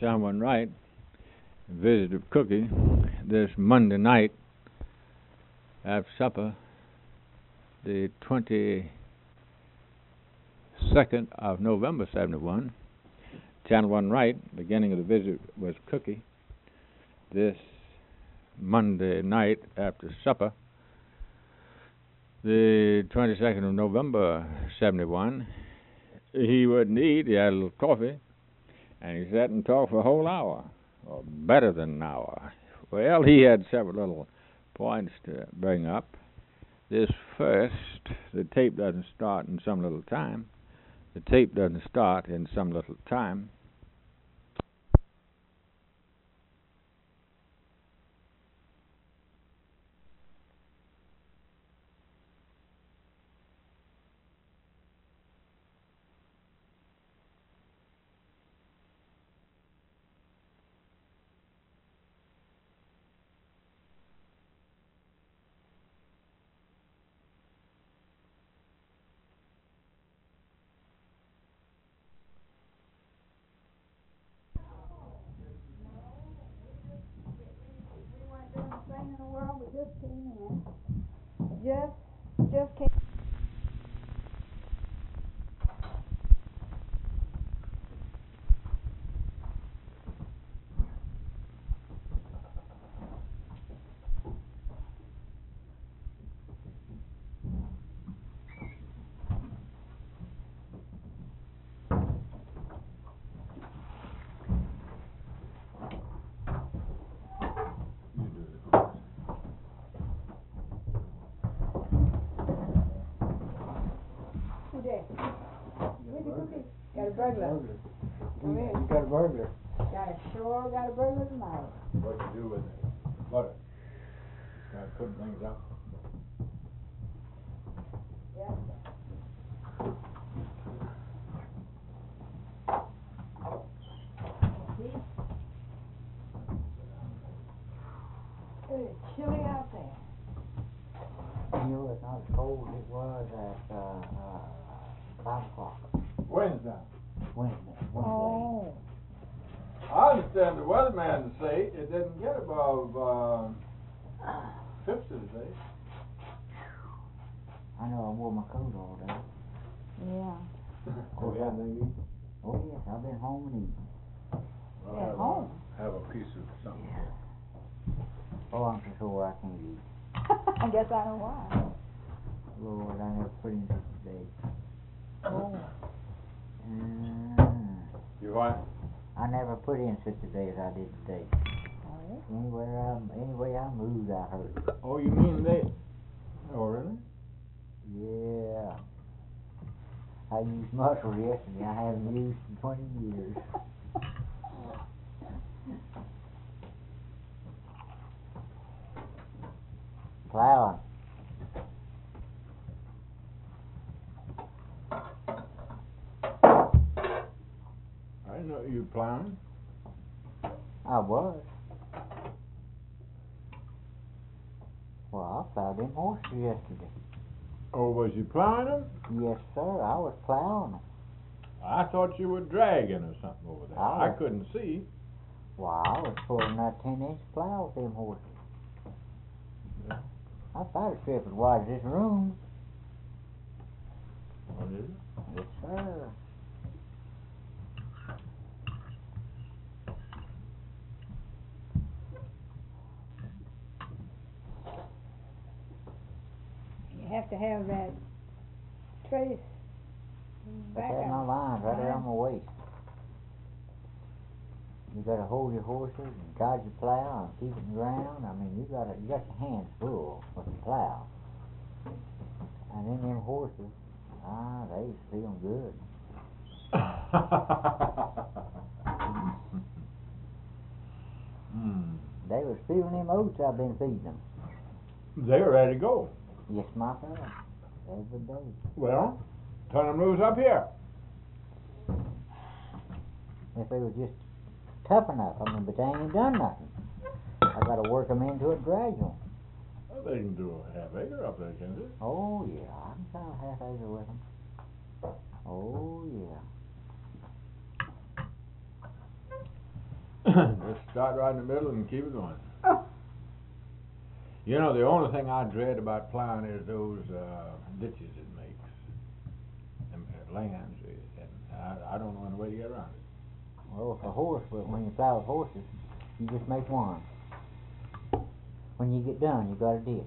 John Wright visited Cookie this Monday night after supper, the 22nd of November, 71. Channel 1 Right, beginning of the visit was Cookie this Monday night after supper, the 22nd of November, 71. He wouldn't eat, he had a little coffee, and he sat and talked for a whole hour, or better than an hour. Well, he had several little points to bring up. This first, the tape doesn't start in some little time. The tape doesn't start in some little time. In the world, we just came in. Just came. Got a burglar. Come in. You got a burglar. Got a burglar tonight. What to do with it? Butter. Start putting things up. Yes, sir. It's chilly out there. You know, it's not as cold as it was at 5 o'clock. When's that? Wednesday. Oh. I understand the weatherman say it didn't get above 50 today. I know I wore my coat all day. Yeah. Oh, yeah, they eat? Oh, yes, I've been home and eating. Well, At home? Have a piece of something. Oh, I'm so sure I can't eat. I guess I know why. Lord, I never put in today. Oh. You what? I never put in such a day as I did today. Oh. Anyway I moved, I hurt. Oh, you mean they? Oh, really? Yeah. I used muscles yesterday I haven't used in 20 years. Plowing. I didn't know you were plowing. I was. Well, I plowed them horses yesterday. Oh, was you plowing them? Yes, sir, I was plowing them. I thought you were dragging or something over there. I couldn't see. Well, I was pulling that 10-inch plow with them horses. Yeah. I thought it as wide as this room. What is it? Yes, sir. You have to have that trace back That's my up. lines right there on my waist. You gotta hold your horses and guide your plow and keep it in the ground. I mean, you got your hands full with the plow. And then them horses, they was feeling good. They was feeling them oats I've been feeding them. They were ready to go. Yes, my fellow. Every day. Well, turn them loose up here. If they was just tough enough, I mean, but they ain't done nothing. I gotta work them into it gradual. Well, they can do a half acre up there, can't they? Oh, yeah, I can try a half acre with them. Oh, yeah. Just start right in the middle and keep it going. You know, the only thing I dread about plowing is those ditches it makes. Them lands, and I don't know any way to get around it. Well, with a horse, but when you plow with horses, you just make one. When you get done, you got a ditch.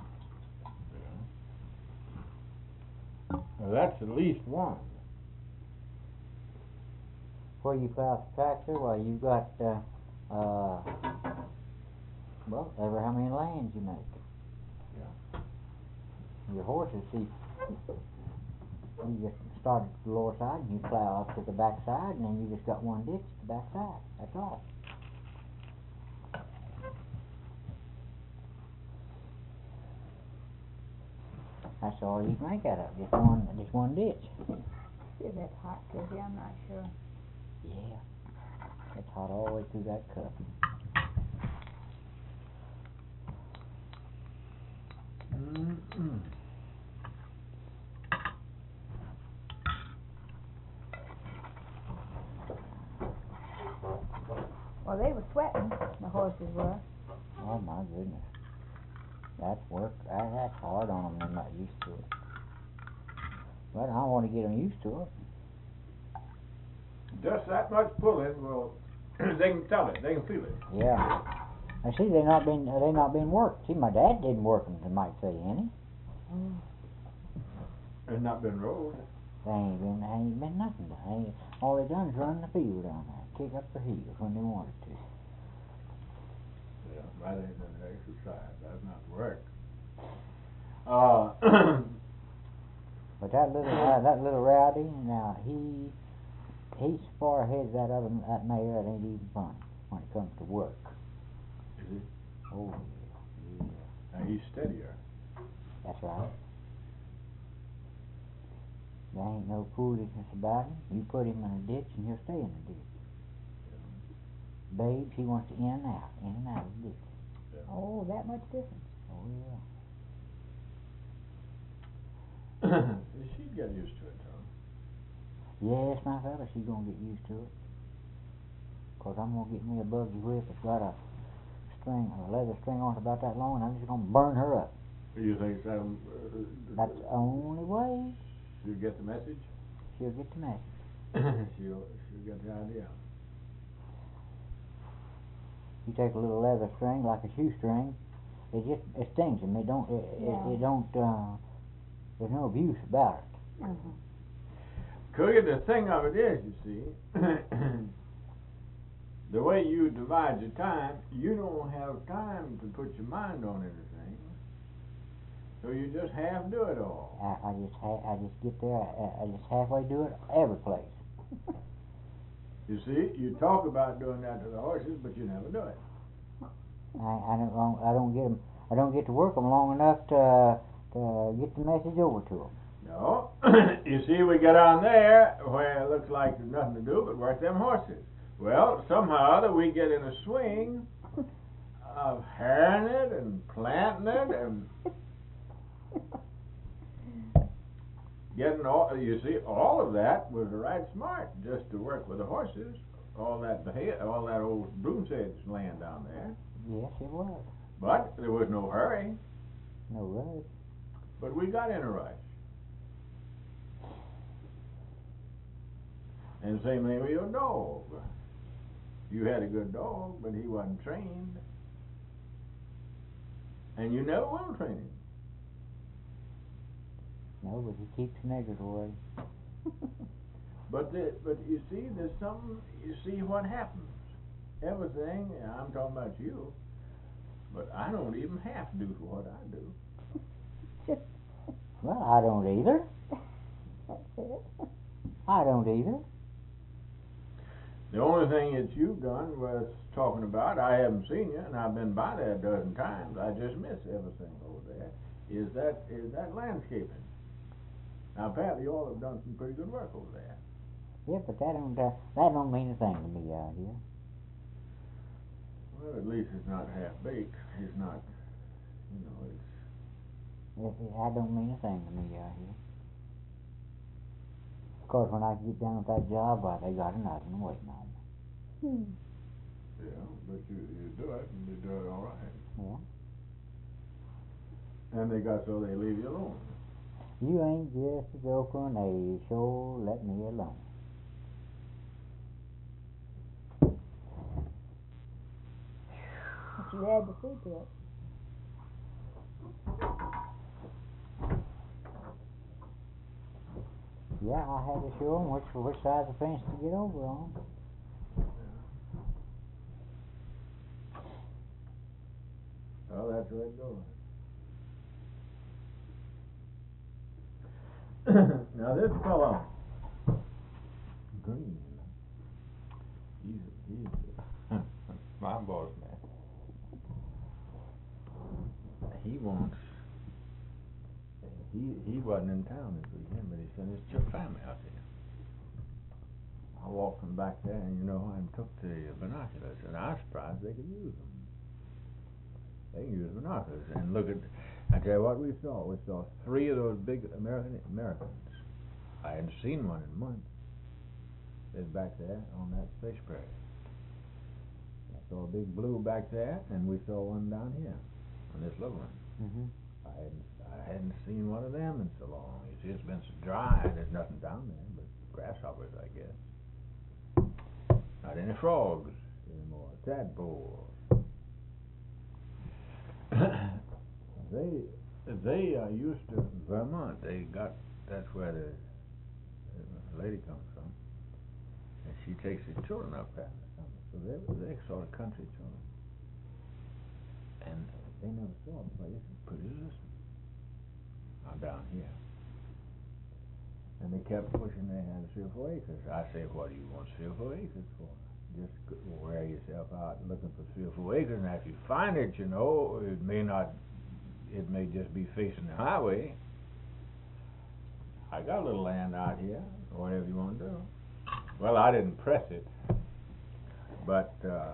Well, that's at least one. Where you plow the tractor, well, you got, well, ever how many lands you make. Yeah. Your horses, see, you just start at the lower side and you plow up to the back side, and then you just got one ditch at the back side. That's all. That's all you can make out of it, just one ditch. See, that's hot, Cookie, I'm not sure. Yeah. It's hot all the way through that cup. Mm-mm. Well, they were sweating, the horses were. Oh my goodness. That's work. That's hard on them. They're not used to it. But I want to get them used to it. Just that much pulling will, they can tell it, they can feel it. Yeah. I see they not been worked. See, my dad didn't work them, they might say any. It's not been rolled. They ain't been nothing. All they done is run the field down there, kick up the heels when they wanted to. Yeah, that ain't an exercise, that's not work. But that little Rowdy, now he's far ahead of that mare. It ain't even funny when it comes to work. Is he? Oh yeah. Now he's steadier. That's right. There ain't no foolishness about him. You put him in a ditch and he'll stay in the ditch. Babes, he wants to in and out of the ditch. Yeah. Oh, that much difference. Oh yeah. She'd get used to it, Tom. Yes, my fella, she's gonna get used to it. 'Cause I'm gonna get me a buggy whip that's got a leather string on it about that long, and I'm just gonna burn her up. You think that'll... That's the only way She'll get the message? she'll get the message. She'll get the idea. You take a little leather string like a shoestring, it stings him. It don't. There's no abuse about it. Uh-huh. Cookie, the thing of it is, you see, the way you divide your time, you don't have time to put your mind on anything, so you just half do it all. I just get there. I just halfway do it every place. You see, you talk about doing that to the horses, but you never do it. I don't get to work them long enough to get the message over to them. No. You see, we get on there where it looks like there's nothing to do but work them horses. Well, somehow or other we get in a swing of herring it and planting it and getting all of that was right smart just to work with the horses. All that old broom sedge land down there. Yes, it was. But there was no hurry. No rush. But we got in a rush. And same thing with your dog. You had a good dog, but he wasn't trained. And you never will train him. No, but he keeps niggers away. But you see, there's something. You see what happens. Everything. I'm talking about you. But I don't even have to do what I do. Well, I don't either. That's it. I don't either. The only thing that you've done was talking about. I haven't seen you, and I've been by there a dozen times. I just miss everything over there. Is that landscaping? Now, apparently, you all have done some pretty good work over there. Yeah, but that don't mean a thing to me out here. Well, at least it's not half baked. It's not, That don't mean a thing to me out here. Of course, when I get down with that job, why, they got another one waiting on me. Yeah, but you do it, and you do it all right. Yeah. And they got so they leave you alone. You ain't just a joker, and they sure let me alone. But you had to see to it. Yeah, I had to show them which side of the fence to get over on. Well, that's where it goes. Now this fellow, Green, he's my boss man. He wants. He wasn't in town this weekend, but he sent his family out here. I walked them back there, and I took the binoculars, and I was surprised they could use them. They can use binoculars and look at. I tell you what we saw. We saw 3 of those big Americans. I hadn't seen one in months. They're back there on that fish prairie. I saw a big blue back there, and we saw one down here on this little one. Mm-hmm. I hadn't seen one of them in so long. It's been so dry. There's nothing down there but grasshoppers, I guess. Not any frogs anymore. Tadpoles. They used to Vermont. That's where the lady comes from, and she takes her children up there. So they're sort of country children, and they never saw a place as pretty as this one down here. And they kept pushing. They had 3 or 4 acres. I say, what do you want 3 or 4 acres for? Just wear yourself out looking for 3 or 4 acres, and if you find it, it may not. It may just be facing the highway. I got a little land out here, or whatever you want to do. Well, I didn't press it, but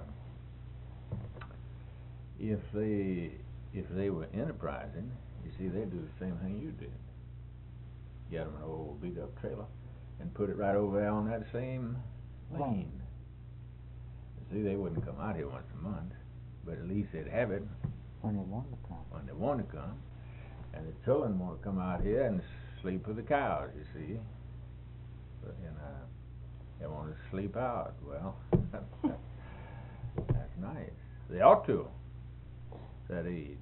if they were enterprising, you see, they do the same thing you did. Get them an old beat up trailer and put it right over there on that same lane. You see, they wouldn't come out here once a month, but at least they'd have it when they want to come. When they want to come, and the children want to come out here and sleep with the cows. You see, but they want to sleep out. Well, that's nice. They ought to, at that age.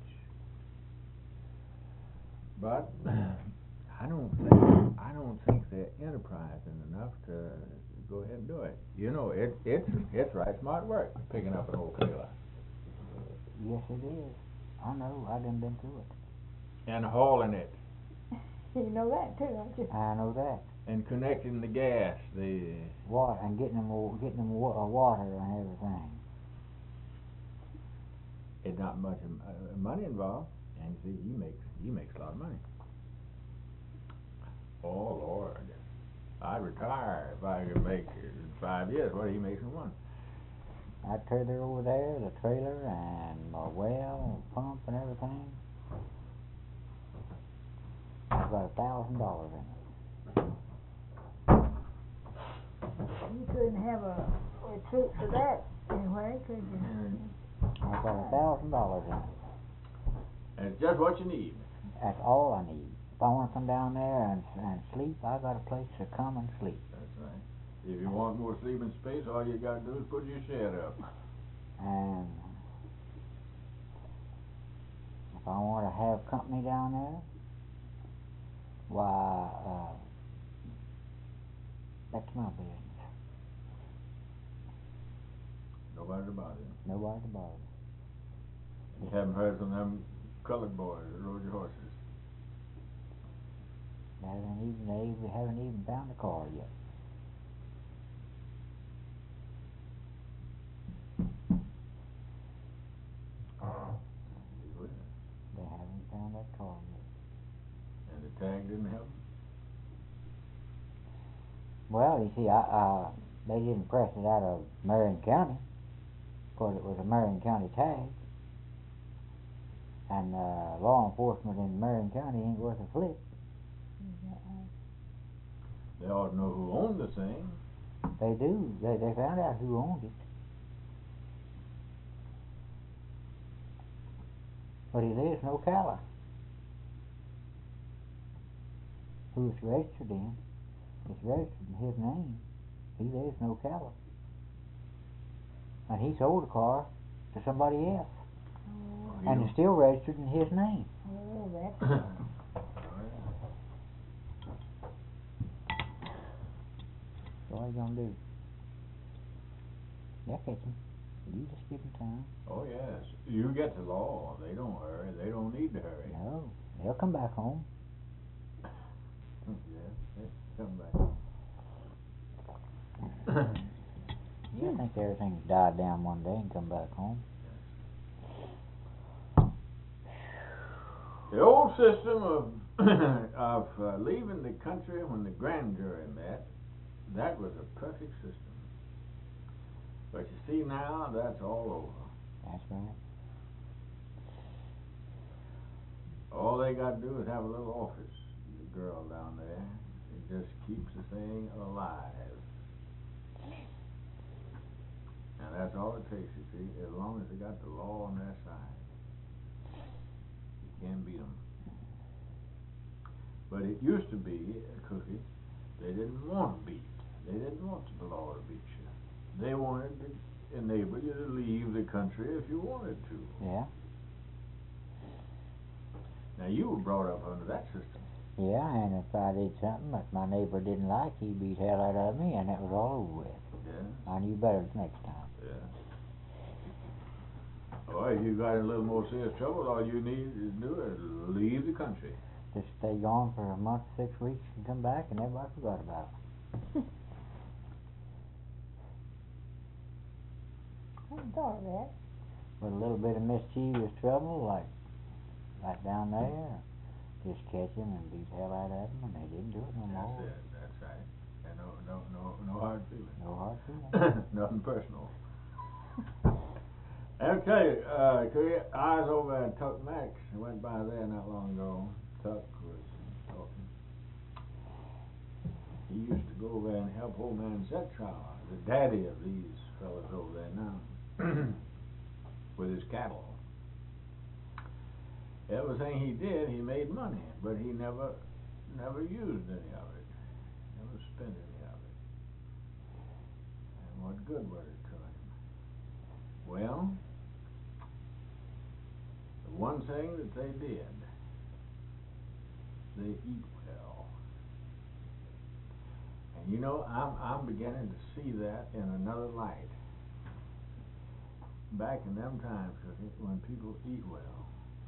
But I don't think they're enterprising enough to go ahead and do it. It's right smart work picking up an old trailer. Yes, it is. I know. I done been through it. And hauling it. You know that too, don't you? I know that. And connecting the gas, water, and getting them water and everything. It's not much money involved, and see, he makes a lot of money. Oh Lord, I'd retire if I could make in 5 years what he makes in 1. That trailer over there, the trailer and my well, and pump and everything. I've got $1,000 in it. You couldn't have a retreat for that anyway, could you? I've got $1,000 in it. And it's just what you need. That's all I need. If I want to come down there and sleep, I got a place to come and sleep. That's right. If you want more sleeping space, all you got to do is put your shed up. And if I want to have company down there, why, that's my business. Nobody's about it. Nobody's about it. You haven't heard from them colored boys that rode your horses? They haven't even found a car yet. They haven't found that car yet. And the tag didn't help them? Well, you see, they didn't press it out of Marion County, because it was a Marion County tag. And law enforcement in Marion County ain't worth a flip. They ought to know who owned the thing. They do. They found out who owned it. But he lives in Ocala. Who it's registered in. It's registered in his name. He lives in Ocala. And he sold the car to somebody else. Oh, And it's still registered in his name. oh, that's So what are you gonna do? They'll catch him. You just give him time. Oh, yes. You get the law. They don't hurry. They don't need to hurry. No, they'll come back home. Yeah, they come back. You think everything died down one day and come back home? The old system of leaving the country when the grand jury met, that was a perfect system. But you see now, that's all over. That's right. All they got to do is have a little office. The girl down there, it just keeps the thing alive. And that's all it takes, you see, as long as they got the law on their side. You can't beat them. But it used to be, Cookie, they didn't want to beat. They didn't want the law to beat you. They wanted to enable you to leave the country if you wanted to. Yeah. Now, you were brought up under that system. Yeah, and if I did something that my neighbor didn't like, he beat hell out of me, and that was all over with. Yeah. I knew better the next time. Yeah. Or if you got in a little more serious trouble, all you need to do is leave the country. Just stay gone for a month, 6 weeks, and come back, and everybody forgot about it. I thought of that. With a little bit of mischievous trouble, like down there, just catch him and beat hell out of him, and they didn't do it no more. That's it. That's right. And no hard feelings. No hard feelings. Nothing personal. Okay, I was over at Tuck Max. I went by there not long ago. Tuck was talking. He used to go over there and help old man Zetrow, the daddy of these fellas over there now, with his cattle. Everything he did, he made money, but he never used any of it. Never spent any of it. And what good was it to him? Well, the one thing that they did, they eat well. And you know, I'm beginning to see that in another light. Back in them times, when people eat well,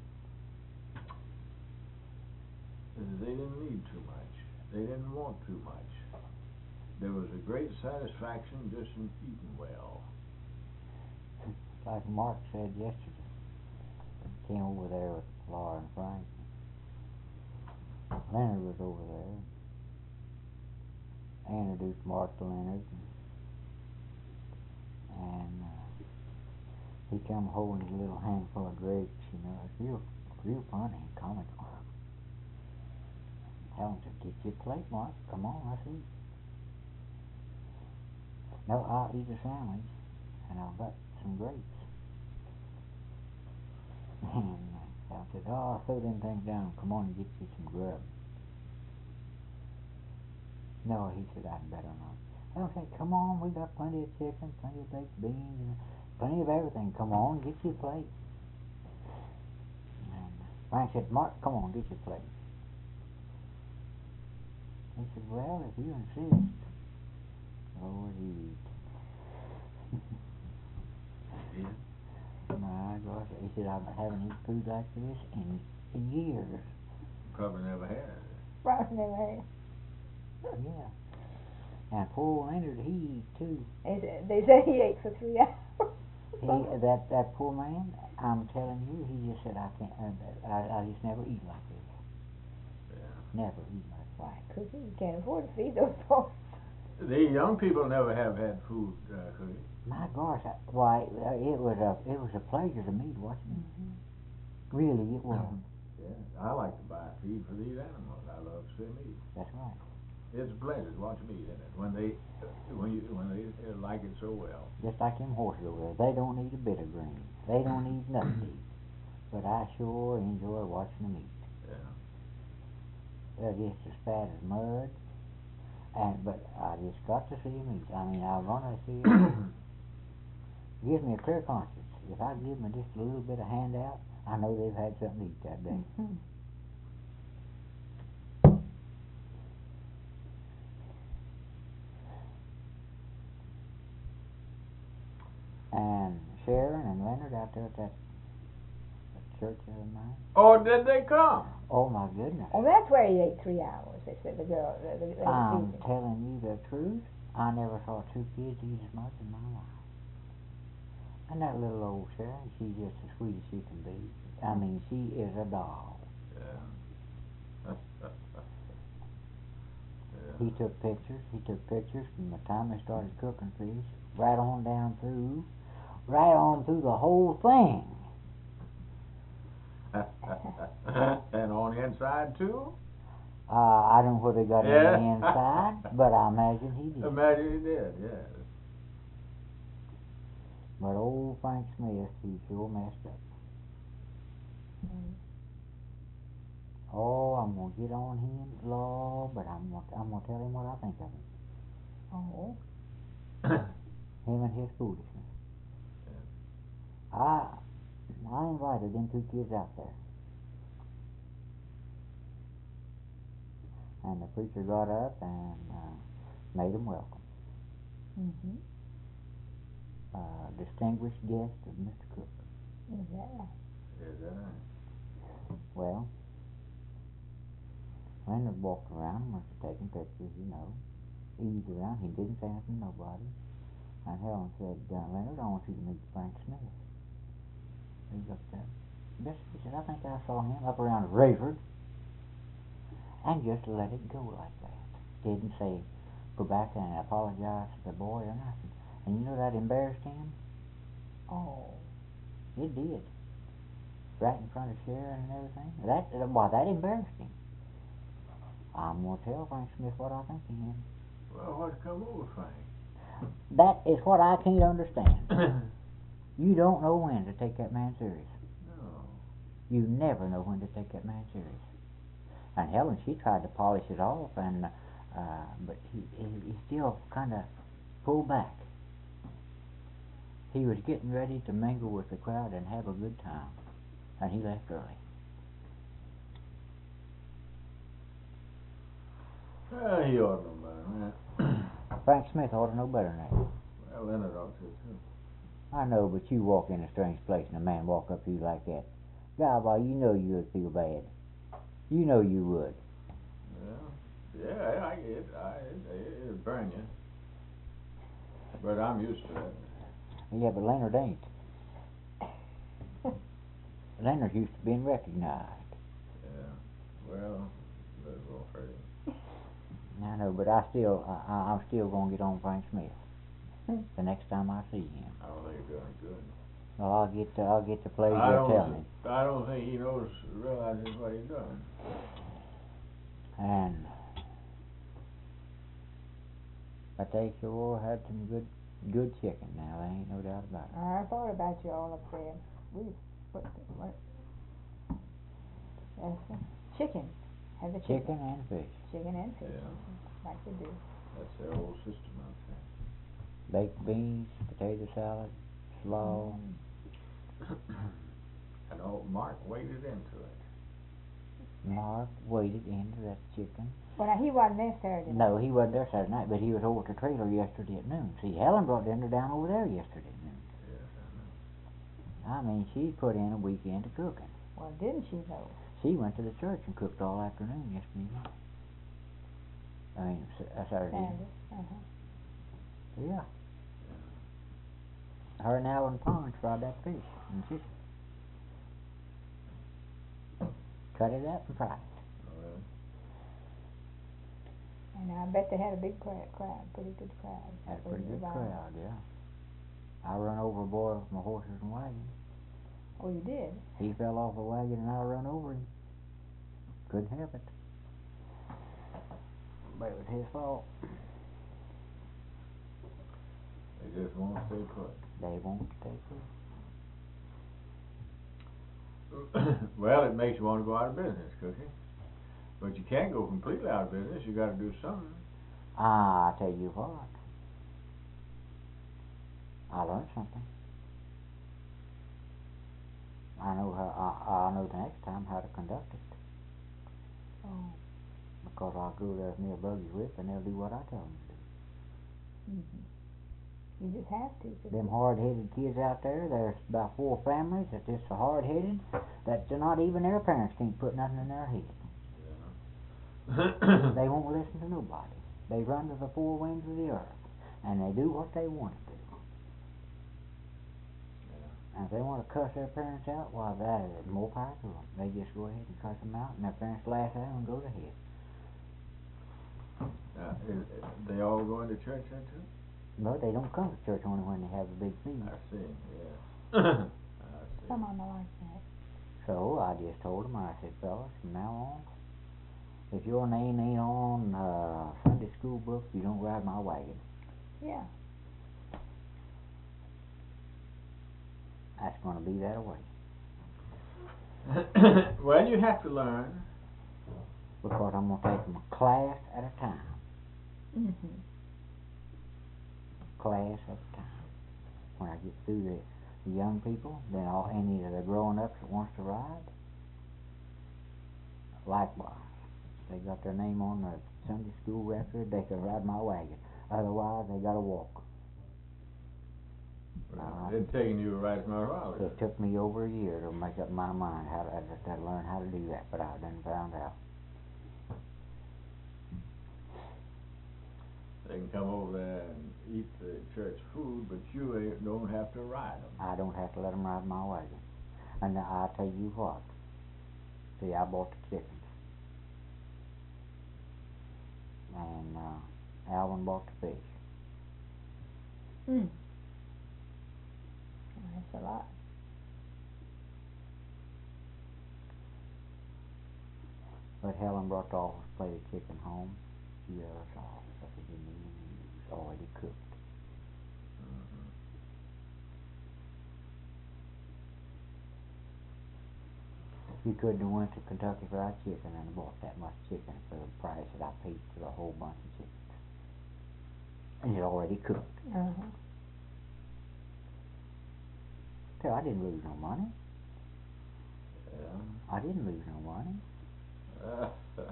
they didn't need too much. They didn't want too much. There was a great satisfaction just in eating well. Like Mark said yesterday, came over there with Laura and Frank. Leonard was over there. I introduced Mark to Leonard, and he come holding a little handful of grapes. You know, it's real funny and comical. Helen said, "Get your plate, Mark. Come on, let's eat." "No, I'll eat a sandwich, and I'll got some grapes." And Helen said, "Oh, I'll throw them things down. Come on and get you some grub." "No," he said, "I'd better not." Helen said, "Come on, we got plenty of chicken, plenty of baked beans, and plenty of everything. Come on, get your plate." And Frank said, "Mark, come on, get your plate." He said, "Well, if you insist." Lord, he eat. Yeah. My gosh, he said, "I haven't eaten food like this in years." Probably never had. Probably never had. Yeah. And poor Leonard, he eat too. They say he ate for 3 hours. That poor man, I'm telling you, he just said, "I can't. I just never eat like this. Yeah. Never eat like this." Why, Cookie, you can't afford to feed those folks. The young people never have had food, Cookie. My gosh, it was a pleasure to me watching him. Mm-hmm. Really, it was. Yeah, I like to buy feed for these animals. I love to see them eat. That's right. It's a pleasure to watch them eat, isn't it? When they like it so well. Just like them horses over there. They don't need a bit of green. They don't need nothing to eat. but I sure enjoy watching them eat. Yeah. They're just as fat as mud, but I just got to see them eat. I mean, I want to see them. Gives me a clear conscience. If I give them just a little bit of handout, I know they've had something to eat that day. Mhm. And Sharon and Leonard out there at that church the other night. Oh, did they come? Oh my goodness! Oh, that's where he ate 3 hours. They said the girl. The I'm evening. telling you the truth. I never saw two kids eat as much in my life. And that little old Sharon, she's just as sweet as she can be. I mean, she is a doll. Yeah. He took pictures. He took pictures from the time they started cooking fish, right on through the whole thing. And on the inside too? I don't know where they got it Yeah. on the inside, but I imagine he did. Imagine he did, yeah. But old Frank Smith, he sure messed up. Mm. Oh, I'm gonna get on him, Lord, but I'm gonna tell him what I think of him. Oh. Him and his foolishness. I invited them two kids out there. And the preacher got up and made them welcome. Mhm. Distinguished guest of Mr. Cook. Is that right? Is that right? Well, Leonard walked around, must have taken pictures, eased around. He didn't say anything to nobody. And Helen said, Leonard, I want you to meet Frank Smith. He looked up. He said, I think I saw him up around Rayford. And just let it go like that. Didn't say, go back and apologize to the boy or nothing. And you know that embarrassed him? Oh. It did. Right in front of Sharon and everything. That embarrassed him. I'm going to tell Frank Smith what I think of him. Well, what's come over Frank? That is what I can't understand. You don't know when to take that man serious. No. You never know when to take that man serious. And Helen, she tried to polish it off, but he still kind of pulled back. He was getting ready to mingle with the crowd and have a good time, and he left early. Well, he ought to know better than that. Frank Smith ought to know better than that. Well, Leonard ought to too. I know, but you walk in a strange place and a man walk up to you like that. God, why, you know you would feel bad. You know you would. Yeah, I get it. It'll burn you. But I'm used to it. Yeah, but Leonard ain't. Leonard's used to being recognized. Yeah. Well, that will hurt him. I know, but I'm still going to get on Frank Smith the next time I see him. I don't think he's doing good. Well, I'll get the pleasure of telling him. I don't think he realizes what he's doing. And but they sure had some good chicken now, there ain't no doubt about it. I thought about you all up there. We put what? Chicken. Have the Chicken and fish. Chicken and fish. Yeah. Like we do. That's their whole system out there. Baked beans, potato salad, slaw. And old Mark waded into it. Mark waded into that chicken. Well, now, he wasn't there Saturday night. No, he wasn't there Saturday night, but he was over at the trailer yesterday at noon. See, Helen brought dinner down over there yesterday at noon. Yes, I know. I mean, she put in a weekend of cooking. Well, didn't she though? She went to the church and cooked all afternoon yesterday night. I mean, Saturday. Uh-huh. Yeah. Her and Alan Pond fried that fish and chicken. Cut it up and fried it. Oh, really? And I bet they had a big crowd, pretty good crowd. Had a pretty good crowd, yeah. I run over a boy with my horses and wagon. Oh, you did? He fell off the wagon and I run over him. Couldn't help it. But it was his fault. They just won't stay put. They won't stay put. Well, it makes you want to go out of business, Cookie. But you can't go completely out of business. You got to do something. I tell you what, I learned something. I know I know the next time how to conduct it. Oh. Because I'll go there with me a buggy whip and they'll do what I tell them to do. Mhm. You just have to. Them hard-headed kids out there, there's about 4 families that just so hard-headed that they're not even their parents can't put nothing in their head. Yeah. They won't listen to nobody. They run to the 4 winds of the earth and they do what they want to do. Yeah. And if they want to cuss their parents out, why, that is more power to them. They just go ahead and cuss them out, and their parents laugh at them and go to hell. They all going to church then too? But they don't come to church only when they have a big feast. I see, yeah. I see. Some of them are like that. So I just told them, I said, fellas, from now on, if your name ain't on Sunday school book, you don't ride my wagon. Yeah. That's going to be that way. Well, you have to learn. Because I'm going to take them a class at a time. Mhm. Class at a time. When I get through the young people, then any of the grown-ups that wants to ride, likewise. They got their name on the Sunday school record, they can ride my wagon. Otherwise, they got to walk. It's taking you right from our It took me over a year to make up my mind how to learn how to do that, but I done found out. They can come over there and eat the church food, but you don't have to ride them. I don't have to let them ride my wagon. And I'll tell you what. See, I bought the chickens. And Alvin bought the fish. Mm. That's a lot. But Helen brought the office plate of chicken home. She let us all. So she didn't even use, already cooked. Mm-hmm. You couldn't have went to Kentucky Fried Chicken and bought that much chicken for the price that I paid for the whole bunch of chickens. And it already cooked. Uh-huh. Hell, I didn't lose no money. Yeah. I didn't lose no money. Yeah.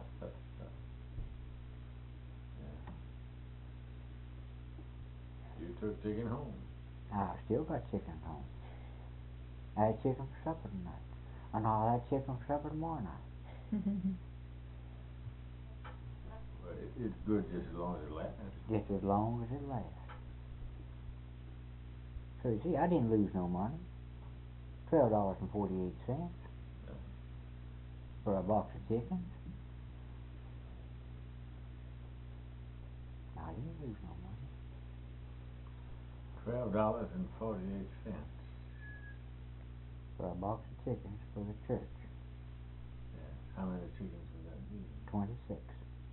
You took chicken home. I still got chicken at home. I had chicken for supper tonight. And I'll have chicken for supper tomorrow night. Well, it's good just as long as it lasts. Just as long as it lasts. So you see, I didn't lose no money. $12.48 for a box of chickens. I didn't lose no money. $12.48. For a box of chickens for the church. Yeah. How many chickens would that be? 26.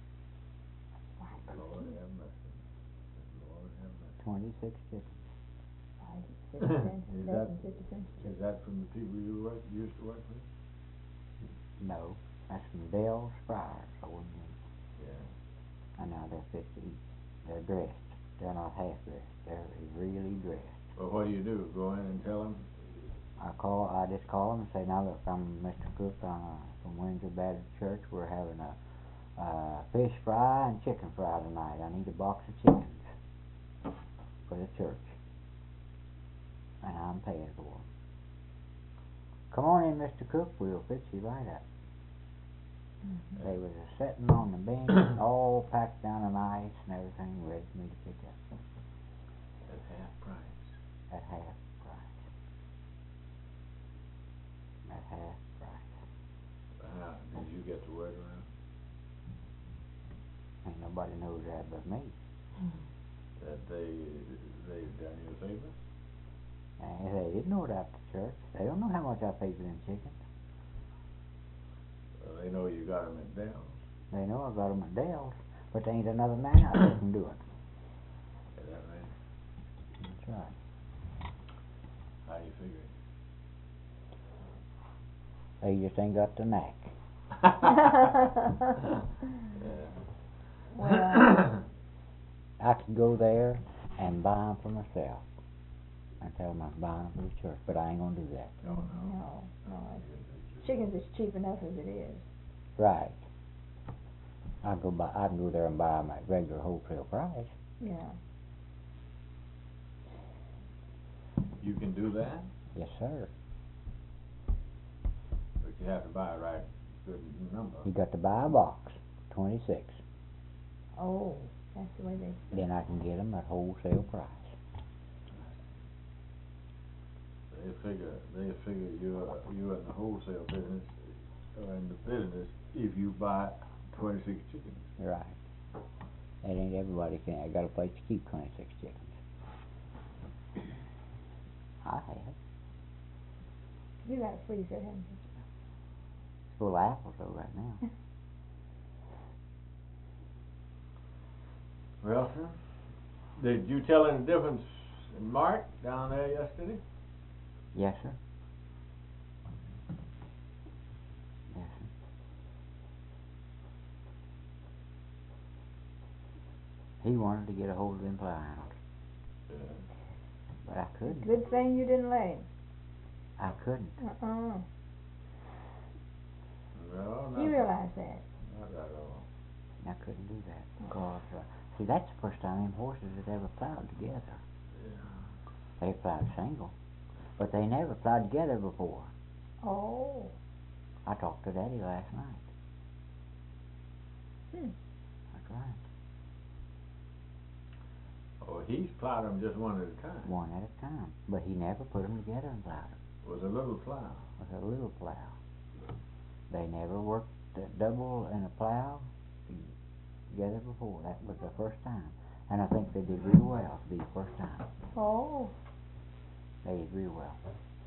Lord have mercy. Lord have mercy. 26 chickens. 50 cents, Is less that- than 50 cents. Is that from the people you used to work with? No, that's from Bell's Fryers over in Greenville. Yeah. And now they're fit to eat. They're dressed. They're not half dressed. They're really dressed. Well, what do? Go in and tell them? I just call them and say, now look, I'm Mr. Cook from Windsor Baptist Church. We're having a fish fry and chicken fry tonight. I need a box of chickens for the church. And I'm paying for them. Come on in, Mr. Cook. We'll fix you right up. Mm-hmm. They was sitting on the bench, all packed down in ice and everything, ready for me to pick up. At half price. At half price. At half price. How did you get the word around? Ain't nobody knows that but me. That they've done you a favor? And they didn't know it out the church. They don't know how much I paid for them chickens. Well, they know you got them at Dell's. They know I got them at Dell's, but there ain't another man out there can do it. Is that right? That's right. How do you figure it? They just ain't got the knack. Well, I could go there and buy them for myself and tell them I'm buying them for the church, but I ain't gonna do that. Oh, no. Chickens is cheap enough as it is. Right. I can go there and buy them at regular wholesale price. Yeah. You can do that, Yes, sir. but you have to buy a right good number. You got to buy a box, 26. Oh, that's the way they. Then I can get them at wholesale price. They figure you're in the wholesale business or in the business if you buy 26 chickens. Right. That ain't everybody can. I got a place to keep 26 chickens. I have. You got a freezer, haven't you? It's full of apples though right now. Well, sir, did you tell any difference in Mark down there yesterday? Yes, sir. Yes, sir. He wanted to get a hold of them plows, but I couldn't. Good thing you didn't let him. I couldn't. No, not, You realize that. not at all. I couldn't do that because, see, that's the first time them horses had ever plowed together. Yeah. They plowed single, but they never plowed together before. Oh. I talked to Daddy last night. That's right. Oh, he's plowed them just one at a time. One at a time, but he never put them together and plowed them. Was a little plow. With a little plow. They never worked a double and a plow together before. That was the first time. And I think they did real well to be the first time. Oh. They did real well.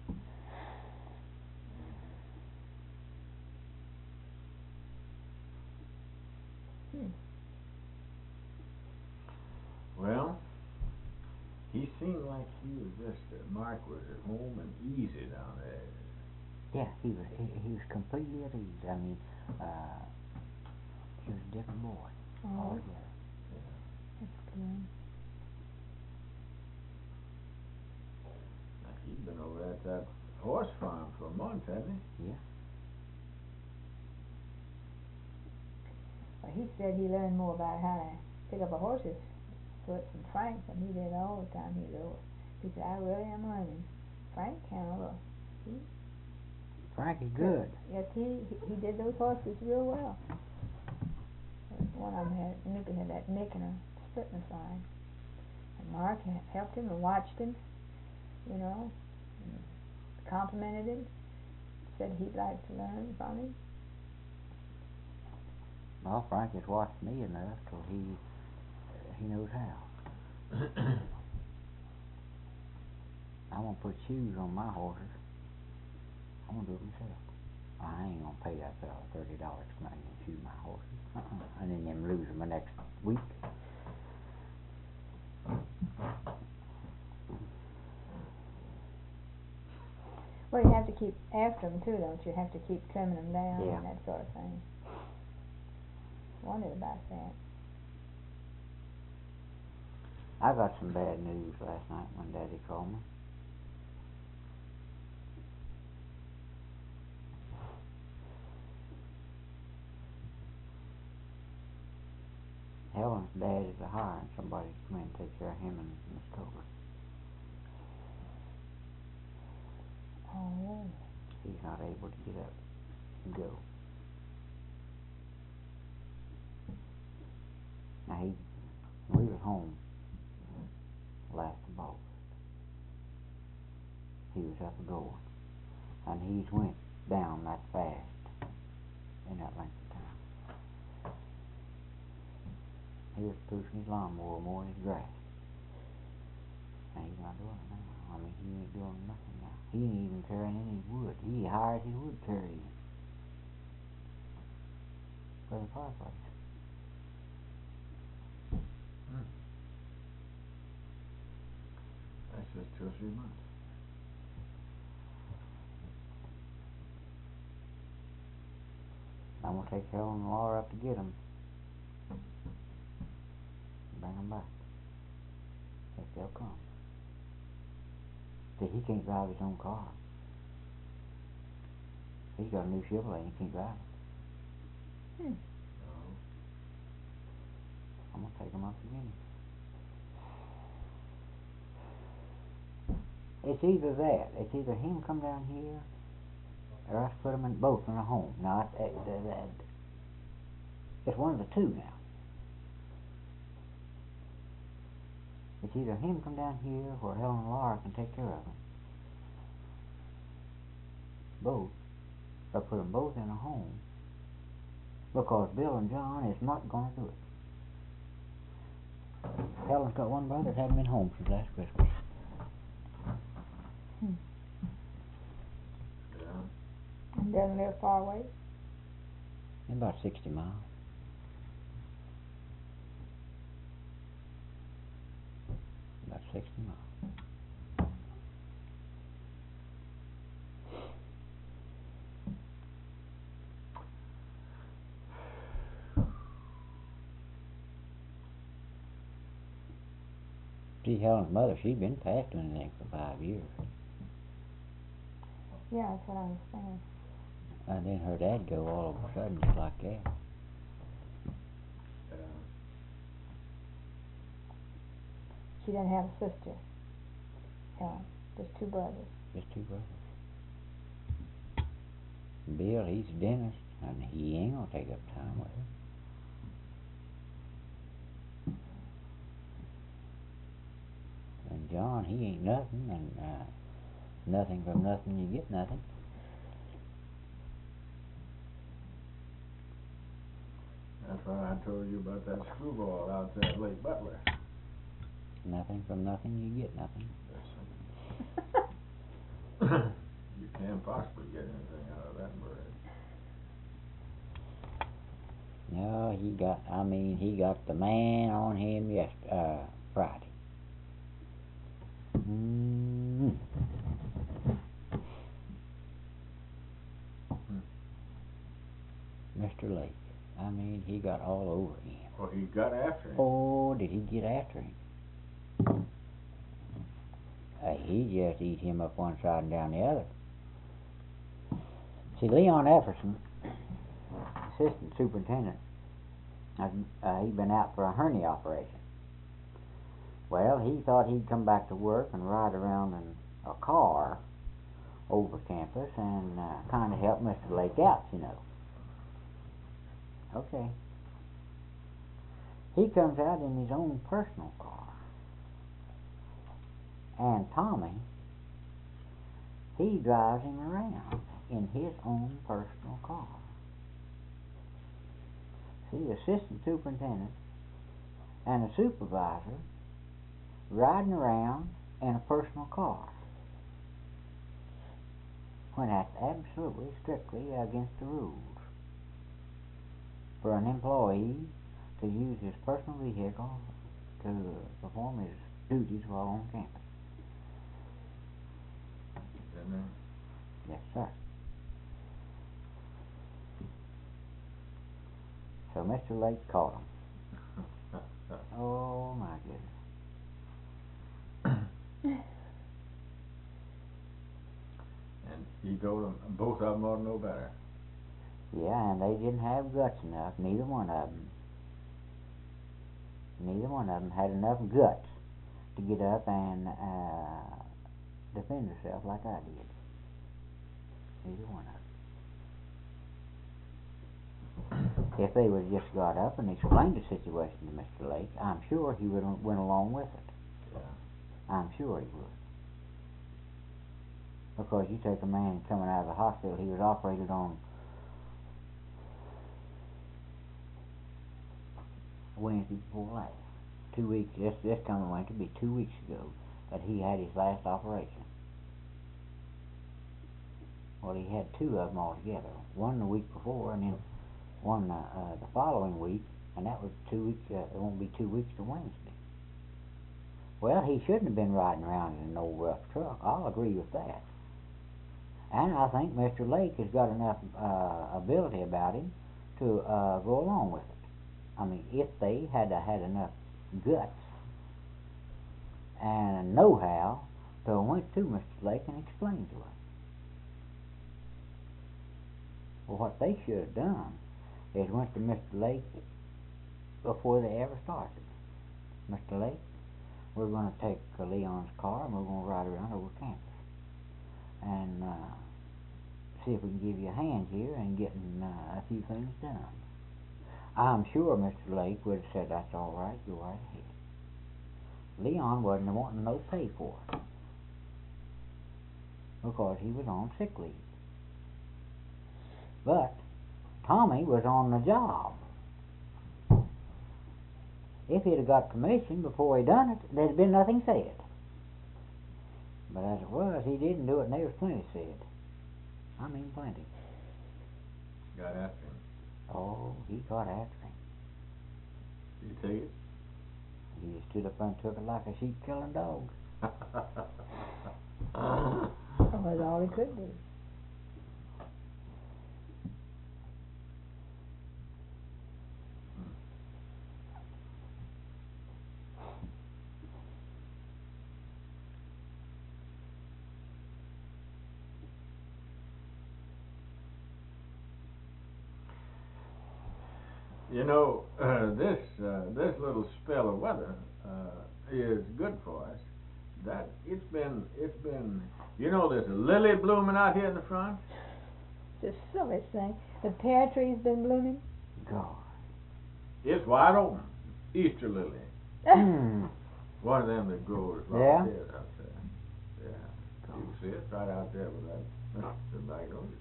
Well, he seemed like he was just, Mark was at home and easy down there. Yeah, he was completely at ease. I mean, he was a different boy altogether. That's good. He'd been over at that horse farm for a month, hadn't he? Yeah. Well, he said he learned more about how to pick up a horse's foot from Frank than he did all the time he rode. He said, I really am learning. Frank Hanover, Frank is good. yes, he did those horses real well. One of them had that nick and a split in the side. And Mark helped him and watched him, you know, and complimented him, said he'd like to learn from him. Well, Frank has watched me enough till he knows how. I'm gonna put shoes on my horses. I'm gonna do it myself. I ain't gonna pay that fella $30 to come out and shoe my horses. And then them lose them the next week. Well, you have to keep after them too, don't you? Have to keep trimming them down Yeah. and that sort of thing. Wondered about that. I got some bad news last night when Daddy called me. Helen's dad is hiring somebody to come in and take care of him and Miss Tober. Oh. He's not able to get up and go. Now we was home last of August. He was up and going. And he's went down that fast in that length of time. He was pushing his lawnmower more than his grass. And he's not doing it now. I mean, he ain't doing nothing now. He ain't even carrying any wood. He hired his wood carrier for the fireplace. That's just 2 or 3 months. gonna take Helen and Laura up to get 'em. Bring 'em back. If they'll come. See, he can't drive his own car. He's got a new Chevrolet and he can't drive it. Hmm. I'm gonna take 'em up to get him. It's either that. It's either him come down here, or us put 'em in both in a home. Now, it's one of the two now. It's either him come down here, or Helen and Laura can take care of 'em. Both. Or put 'em both in a home. Because Bill and John is not gonna do it. Helen's got one brother that hasn't been home since last Christmas. Yeah. And doesn't live far away. About 60 miles. About 60 miles. See, Helen's mother, she'd been past doing anything for 5 years. Yeah, that's what I was saying. And then her dad go all of a sudden just like that. She didn't have a sister. Helen. Just two brothers. Just two brothers. Bill, he's a dentist, and he ain't gonna take up time with her. And John, he ain't nothing, and nothing from nothing you get nothing. That's why I told you about that screwball out there at Lake Butler. Nothing from nothing you get nothing. You can't possibly get anything out of that bird. No, he got the man on him Friday. Mr. Lake. He got all over him. Well, he got after him. Oh, did he get after him? He just eat him up one side and down the other. See, Leon Efferson, assistant superintendent, he'd been out for a hernia operation. Well, he thought he'd come back to work and ride around in a car over campus and kind of help Mr. Lake out, you know. Okay. He comes out in his own personal car. And Tommy, he drives him around in his own personal car. See, assistant superintendent and a supervisor riding around in a personal car, when that's absolutely, strictly against the rules for an employee to use his personal vehicle to perform his duties while on campus. Didn't they? Yes, sir. So Mr. Lake caught him. Oh my goodness. And he told them both of them ought to know better. Yeah, and they didn't have guts enough, neither one of them. Neither one of them had enough guts to get up and defend herself like I did. Neither one of them. If they would have just got up and explained the situation to Mr. Lake, I'm sure he would have went along with it. Yeah. I'm sure he would. Because you take a man coming out of the hospital, he was operated on Wednesday before last. 2 weeks, this coming Wednesday, be 2 weeks ago that he had his last operation. Well, he had two of them altogether. One the week before, and then one the following week, and that was 2 weeks. It won't be 2 weeks to Wednesday. Well, he shouldn't have been riding around in an old rough truck. I'll agree with that. And I think Mr. Lake has got enough ability about him to go along with it. I mean, if they had had enough guts and know-how to have went to Mr. Lake and explained to him. Well, what they should have done is went to Mr. Lake before they ever started. Mr. Lake, we're going to take Leon's car and we're going to ride around over campus and see if we can give you a hand here in getting a few things done. I'm sure Mr. Lake would have said, that's all right, go right ahead. Leon wasn't wanting no pay for it because he was on sick leave. But Tommy was on the job. If he'd have got permission before he done it, there'd been nothing said. But as it was, he didn't do it, and there was plenty said. I mean, plenty. Got after him. Oh, he got after him. Did you take it? He just stood up and took it like a sheep killing dog. Well, that's all he could do. You know, this little spell of weather is good for us. That it's been. You know, there's a lily blooming out here in the front. It's the silliest thing. The pear tree's been blooming. God. It's wide open. Easter lily. Hmm. One of them that grows Yeah? right there out there. Yeah. You can see it right out there with that. The magnolia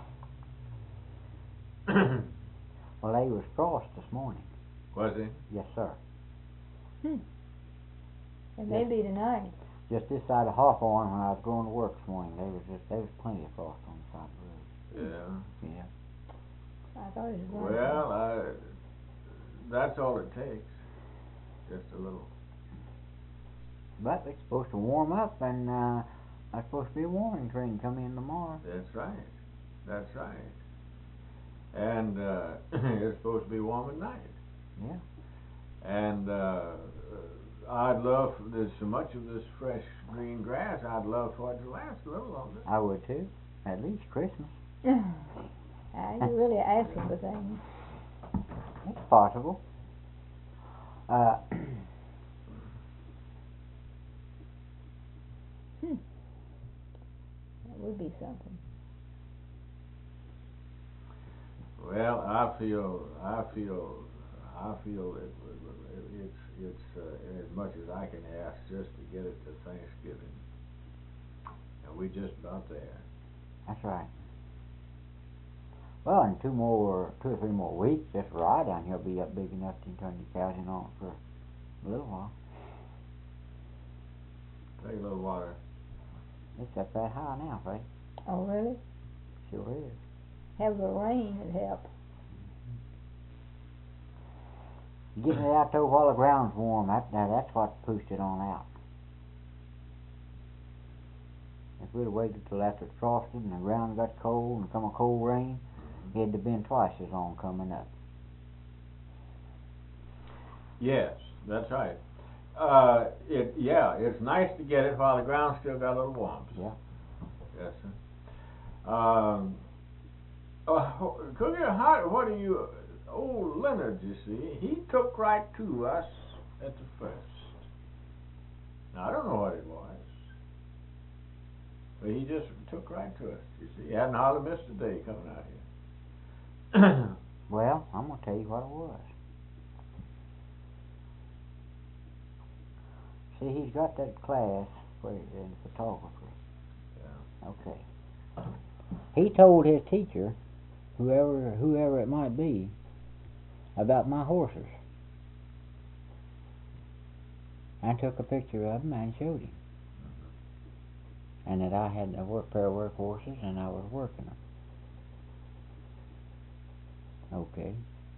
tree. Well, they was frost this morning. Was it? Yes, sir. It may be tonight. Just this side of Hawthorne, when I was going to work this morning, there was plenty of frost on the side of the road. Yeah. Yeah. I thought it was going Well, that's all it takes. Just a little. But it's supposed to warm up, and there's supposed to be a warning train coming in tomorrow. That's right. That's right. And it's supposed to be warm at night. Yeah. And I'd love, there's so much of this fresh green grass, I'd love for it to last a little longer. I would too. At least Christmas. You're really asking for things. It's possible. That would be something. Well, I feel it's as much as I can ask just to get it to Thanksgiving, and we just about there. That's right. Well, in 2 or 3 more weeks, this rye down here will be up big enough to turn your cows in on it for a little while. Take a little water. It's up that high now, Frank. Oh, really? Sure is. Have the rain would help. Getting it out there while the ground's warm, that's what pushed it on out. If we'd have waited till after it frosted and the ground got cold and come a cold rain, it'd have been twice as long coming up. Yes, that's right. It's nice to get it while the ground's still got a little warmth. Yeah. Yes, sir. Cookie, what do you? Old Leonard, you see, he took right to us at the first. Now I don't know what it was, but he just took right to us. You see, he hadn't hardly missed a day coming out here. Well, I'm gonna tell you what it was. See, he's got that class in photography. Yeah. Okay. He told his teacher, whoever it might be, about my horses, and took a picture of them and showed him, and that I had a pair of work horses and I was working them. Okay.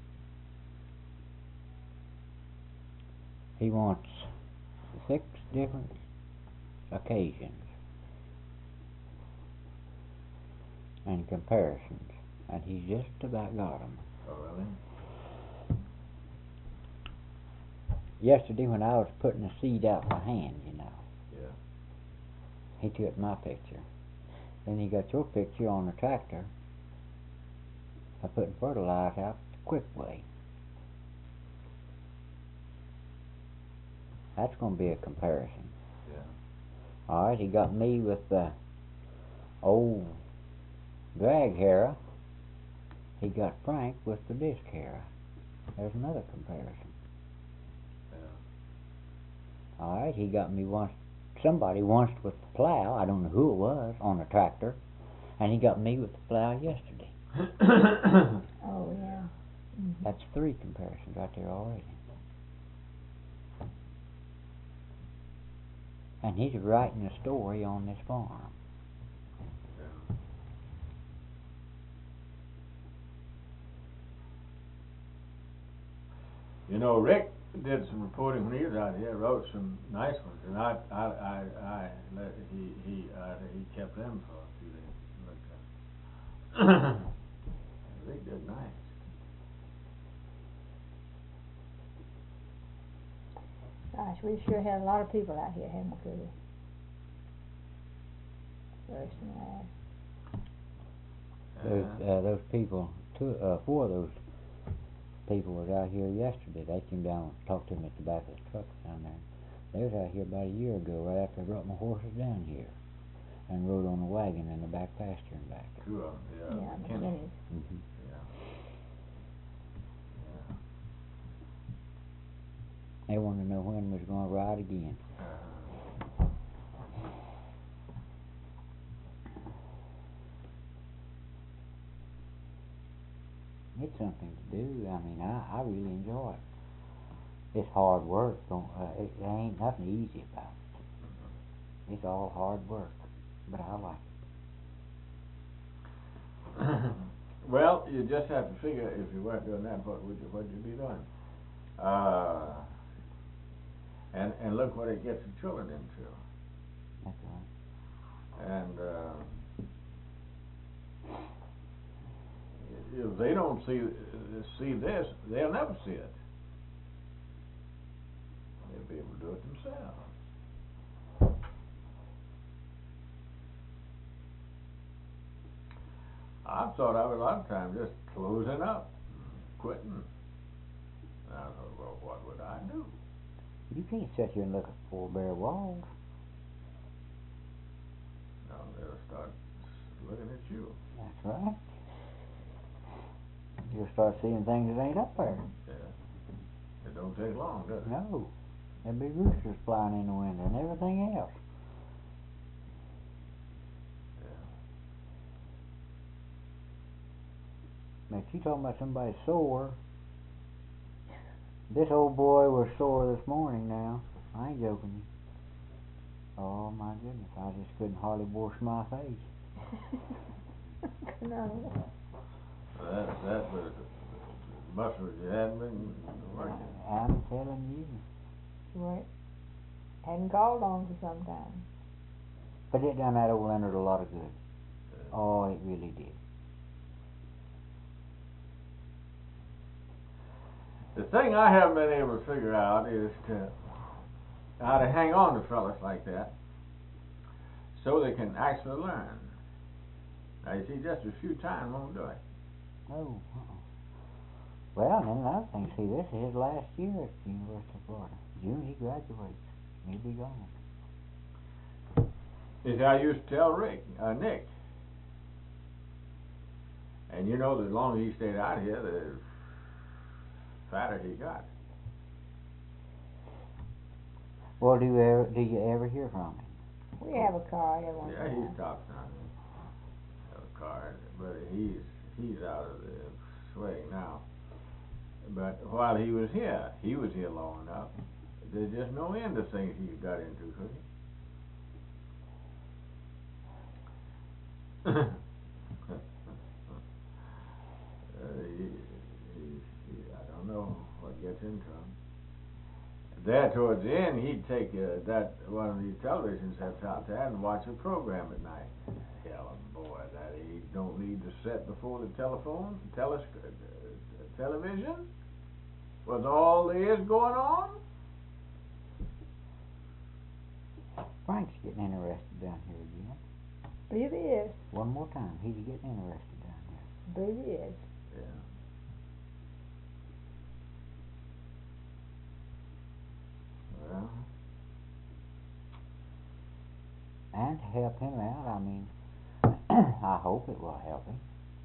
He wants 6 different occasions and comparisons, and he's just about got them. Oh, really? Yesterday when I was putting the seed out by hand, you know. Yeah. He took my picture. Then he got your picture on the tractor of putting fertilizer out the quick way. That's going to be a comparison. Yeah. All right, he got me with the old drag harrow. He got Frank with the disc harrow. There's another comparison. Yeah. All right, he got me somebody once with the plow. I don't know who it was on a tractor, and he got me with the plow yesterday. Oh, yeah. Mm-hmm. That's 3 comparisons right there already. And he's writing a story on this farm. Yeah. You know, Rick did some reporting when he was out here. Wrote some nice ones, and he kept them for a few days. Rick did nice. Gosh, we sure had a lot of people out here, haven't we? First and last. Those people, 4 of those people was out here yesterday. They came down and talked to me at the back of the truck down there. They was out here about a year ago, right after I brought my horses down here, and rode on the wagon in the back pasture and back. 2 of them, yeah. Yeah, McKinney. McKinney's. Mm-hmm. Yeah. They wanted to know when we was going to ride again. It's something to do. I mean, I really enjoy it. It's hard work. It ain't nothing easy about it. It's all hard work, but I like it. Well, you just have to figure if you weren't doing that, what would you be doing? And look what it gets the children into. That's right. And if they don't see this, they'll never see it. They'll be able to do it themselves. I've thought of it a lot of times, just closing up, quitting. And I thought, well, what would I do? You can't sit here and look at 4 bare walls. No, they'll start looking at you. That's right. You'll start seeing things that ain't up there. Yeah. It don't take long, does it? No. There'll be roosters flying in the window and everything else. Now, if you talking about somebody sore, this old boy was sore this morning now. I ain't joking you. Oh my goodness, I just couldn't hardly wash my face. No. That was the muscles you hadn't been working. I'm telling you. You hadn't called on for some time. But it done that old Leonard a lot of good. Yeah. Oh, it really did. The thing I haven't been able to figure out is how to hang on to fellas like that so they can actually learn. Now, you see, just a few times won't do it. Oh, Well, and then another thing, see, this is his last year at the University of Florida. June he graduates. He'll be gone. As I used to tell Nick. And you know, the longer he stayed out here, the fatter he got. Well, do you ever hear from him? We have a card every once Yeah, in a he's while. talking on a card, but he's out of the swing now. But while he was here long enough. There's just no end of things he got into, Cookie. I don't know what gets into him. There towards the end, he'd take that one of these television sets out there and watch a program at night. Hell, boy, that he don't need to sit before the telephone, television with all there is going on? Frank's getting interested down here again. Believe he is. One more time, he's getting interested down here. Believe he is. Yeah. Well, And to help him out, I mean, I hope it will help him.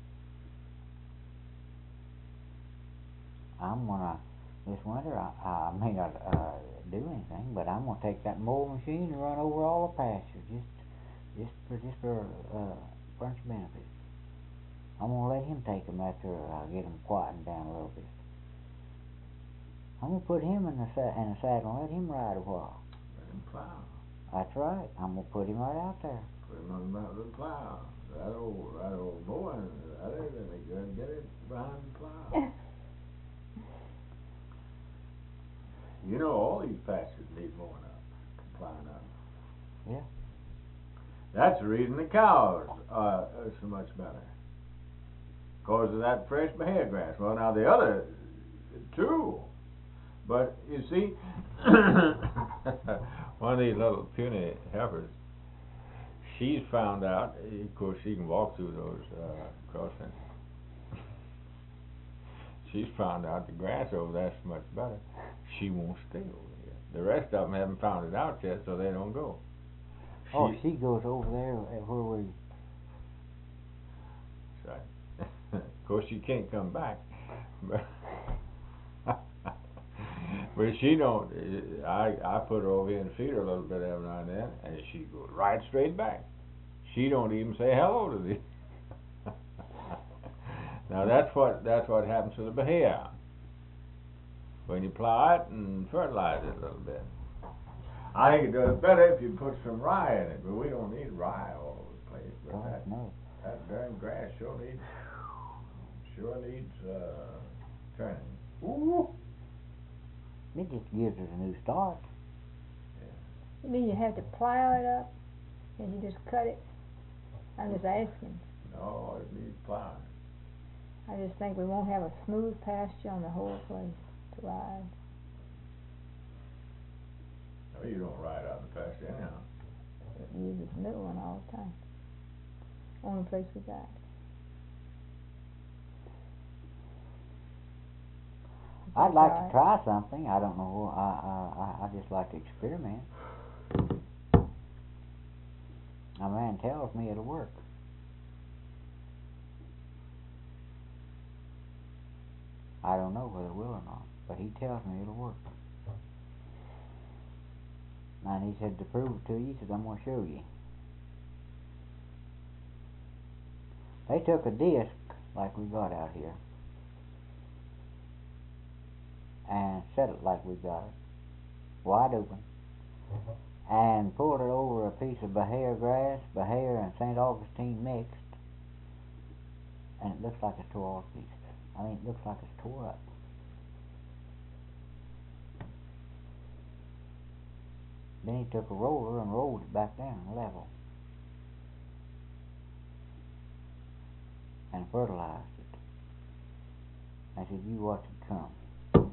I'm gonna, this winter, I may not do anything, but I'm gonna take that mowing machine and run over all the pasture, just for French benefit. I'm gonna let him take them after I get them quietened down a little bit. I'm gonna put him in the saddle and let him ride a while. let him plow. That's right. I'm gonna put him right out there. Put him on the plow. That old mowing, that ain't any good. Get it behind the plow. You know, all these pastures need mowing up, plowing up. Yeah. That's the reason the cows are so much better. Because of that fresh hair grass. Well, now the other, too. But, you see, one of these little puny heifers, she's found out, of course, she can walk through those crossings. She's found out the grass over there's much better. She won't stay over here. The rest of them haven't found it out yet, so they don't go. She goes over there where we. That's right. Of course, she can't come back. But she don't. I put her over here and feed her a little bit every now and then, and she goes right straight back. She don't even say hello to thee. Now that's what happens to the bahia when you plow it and fertilize it a little bit. I think it does better if you put some rye in it, but we don't need rye all over the place. But that darn grass sure needs turning. Ooh. It just gives us a new start. You mean you have to plow it up and you just cut it? I'm just asking. No, it needs plowing. I just think we won't have a smooth pasture on the whole place to ride. No, you don't ride out in the pasture anyhow. We use this middle one all the time. Only place we got. I'd like to try something. I don't know. I just like to experiment. A man tells me it'll work. I don't know whether it will or not, but he tells me it'll work. And he said to prove it to you, he said, I'm going to show you. They took a disc like we got out here and set it like we got it, wide open, and pulled it over a piece of bahia grass, bahia and St. Augustine mixed, and it looks like it's tore all to pieces. I mean, it looks like it's tore up. Then he took a roller and rolled it back down level and fertilized it. I said, you watch it come.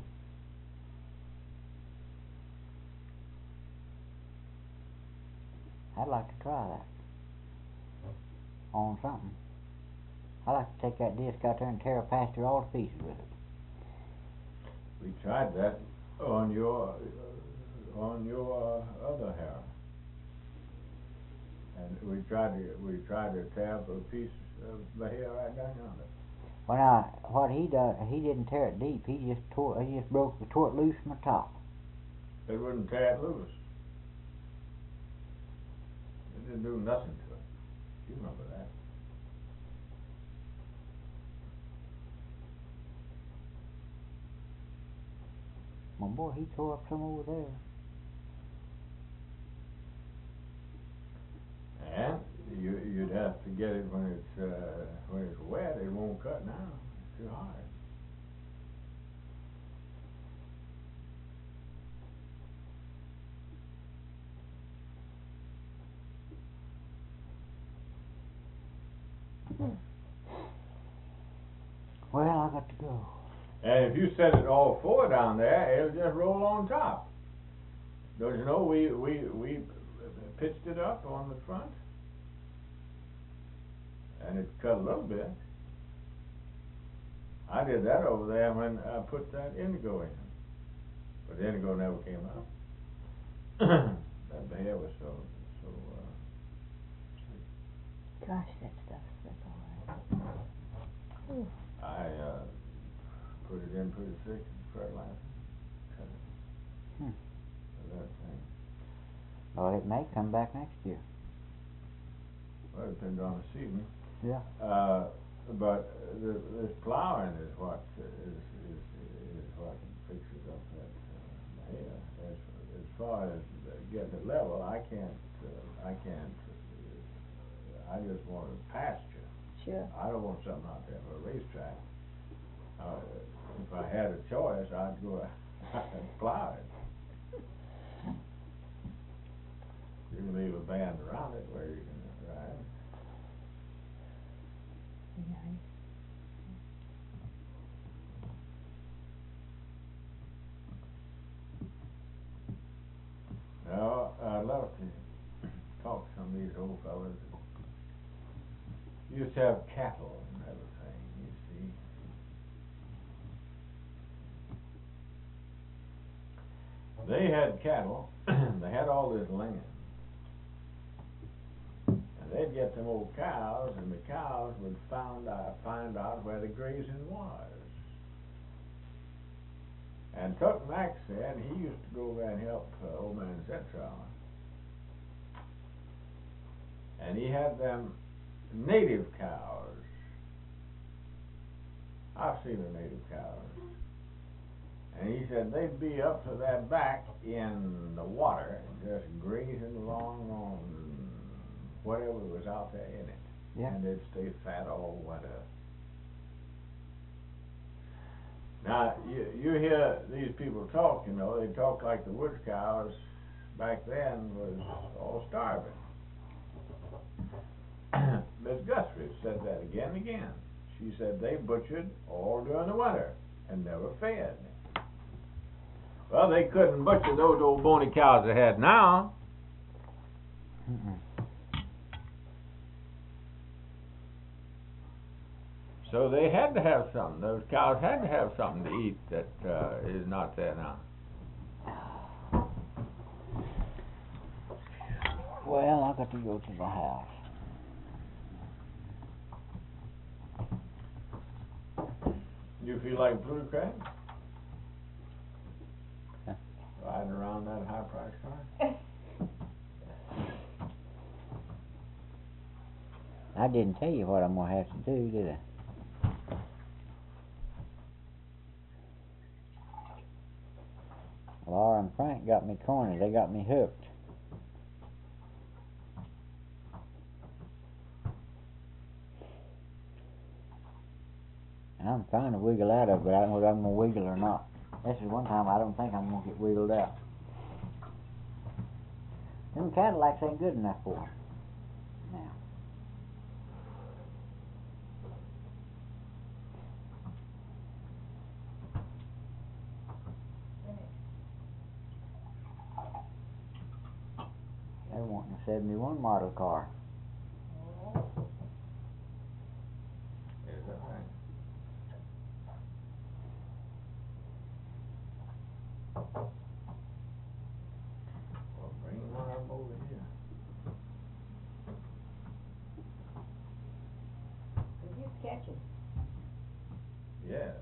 I'd like to try that on something. I'd like to take that disc out there and tear a pasture all to pieces with it. We tried that on your other hair, and we tried to tear up a piece of the hair right down yonder. Well, now what he does, he didn't tear it deep. He just tore it loose from the top. It wouldn't tear it loose. It didn't do nothing to it. You remember that? Well, boy, he tore up some over there. And you'd have to get it when it's wet. It won't cut now. It's too hard. Well, I got to go. And if you set it all four down there, it'll just roll on top. Don't you know, we pitched it up on the front, and it cut a little bit. I did that over there when I put that indigo in, but the indigo never came up. That hair was so. Gosh, that stuff's all right. Ooh. I put it in pretty thick and fertilizer. Cut it. That thing. Well, it may come back next year. Well, it depends on the season. Yeah. But this plowing is what is what fixes up that hair. As far as getting it level, I can't. I just want a pasture. Sure. I don't want something out there for a racetrack. If I had a choice, I'd go and plow it. You can leave a band around it where you can ride. Nice. Now, I'd love to talk to some of these old fellas that used to have cattle and everything, you see. They had cattle, they had all this land. And they'd get them old cows, and the cows would find out where the grazing was. And Tuck Mack said he used to go there and help old man Zetrow. And he had them native cows. I've seen the native cows. And he said they'd be up to their back in the water, just grazing along on whatever was out there in it. Yeah. And they'd stay fat all winter. Now, you hear these people talk, you know, they talk like the woods cows back then was all starving. Miss Guthrie said that again and again. She said they butchered all during the winter and never fed. Well, they couldn't butcher those old bony cows they had now. So they had to have something. Those cows had to have something to eat that is not there now. Well, I've got to go to the house. You feel like plutocrat? Huh? Riding around that high-priced car? I didn't tell you what I'm going to have to do, did I? Laura and Frank got me cornered. They got me hooked. I'm trying to wiggle out of it, but I don't know whether I'm going to wiggle or not. This is one time I don't think I'm going to get wiggled out. Them Cadillacs ain't good enough for 'em. Now. They're wanting a 71 model car. Is that right? Well, bring one up over here. He's catching. Yeah.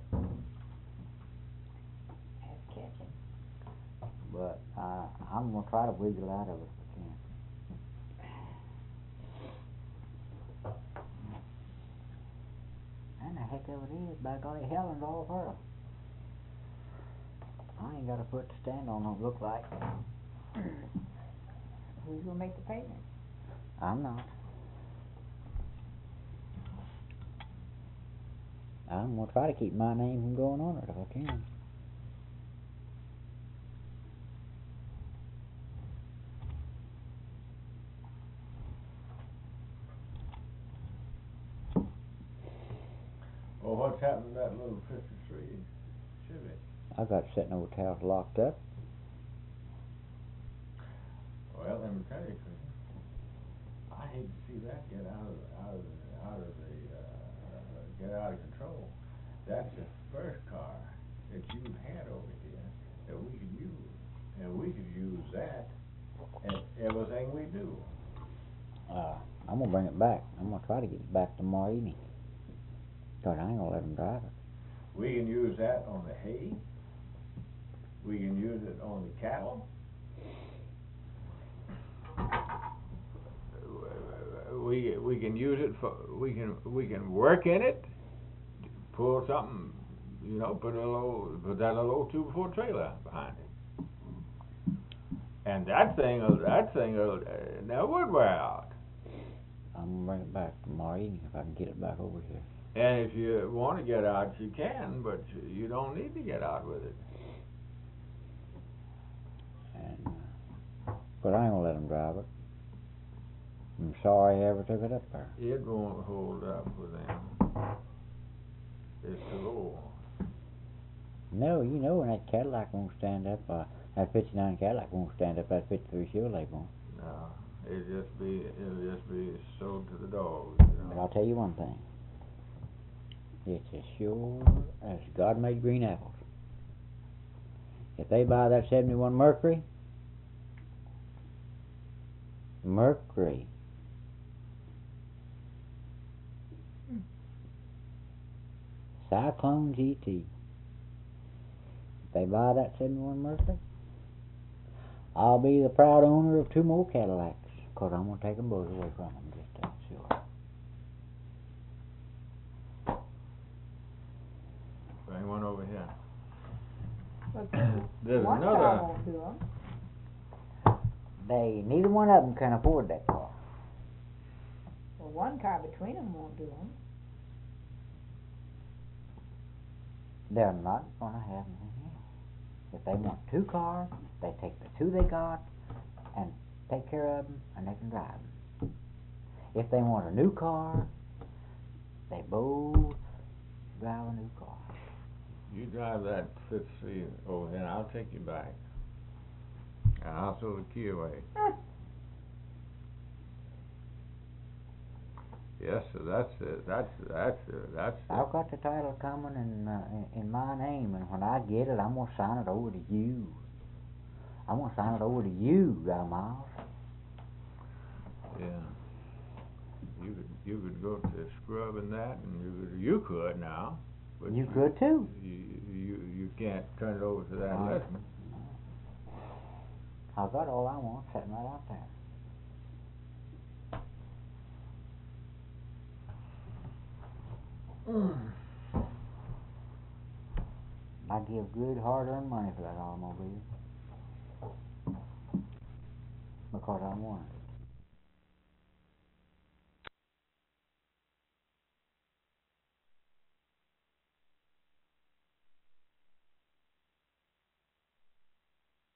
That's catching. But I'm going to try to wiggle out of it if I can. And the heck of it is, by golly, Helen's all her. I ain't got a foot to stand on, don't look like. Who's gonna make the payment? I'm not. I'm going to try to keep my name from going on it if I can. Well, what's happened to that little 53? I got it sitting over at the house locked up. Well, let me tell you, Chris, I hate to see that get get out of control. That's the first car that you've had over here that we could use, and we could use that in everything we do. I'm gonna bring it back. I'm gonna try to get it back tomorrow evening. 'Cause I ain't gonna let them drive it. We can use that on the hay. We can use it on the cattle. We can use it for we can work in it, pull something, you know, put that little 2x4 trailer behind it, and that thing never would wear out. I'm gonna bring it back tomorrow evening if I can get it back over here. And if you want to get out, you can, but you don't need to get out with it. And but I ain't gonna let them drive it. I'm sorry I ever took it up there. It won't hold up with them. It's too old. No, you know when that Cadillac won't stand up, that 59 Cadillac won't stand up, that 53 Chevrolet won't. No, it'll just be sold to the dogs. You know? But I'll tell you one thing. It's as sure as God made green apples. If they buy that 71 Mercury, Cyclone GT. If they buy that 71 Mercury, I'll be the proud owner of 2 more Cadillacs, 'cause I'm going to take them both away from them, just that sure. Bring one over here. But There's one car another. won't do 'em. Neither one of them can afford that car. Well, one car between them won't do 'em. They're not going to have anything else. If they want 2 cars, they take the 2 they got and take care of them, and they can drive them. If they want a new car, they both drive a new car. You drive that 5th Street over here, and I'll take you back. And I'll throw the key away. Yes, sir, that's it. I've got the title coming in my name, and when I get it, I'm gonna sign it over to you. I'm gonna sign it over to you, Miles. Yeah. You could go to scrub and that, and you could now. But You could too. You can't turn it over to that listener. I've got all I want sitting right out there. I give good hard-earned money for that automobile because I want it.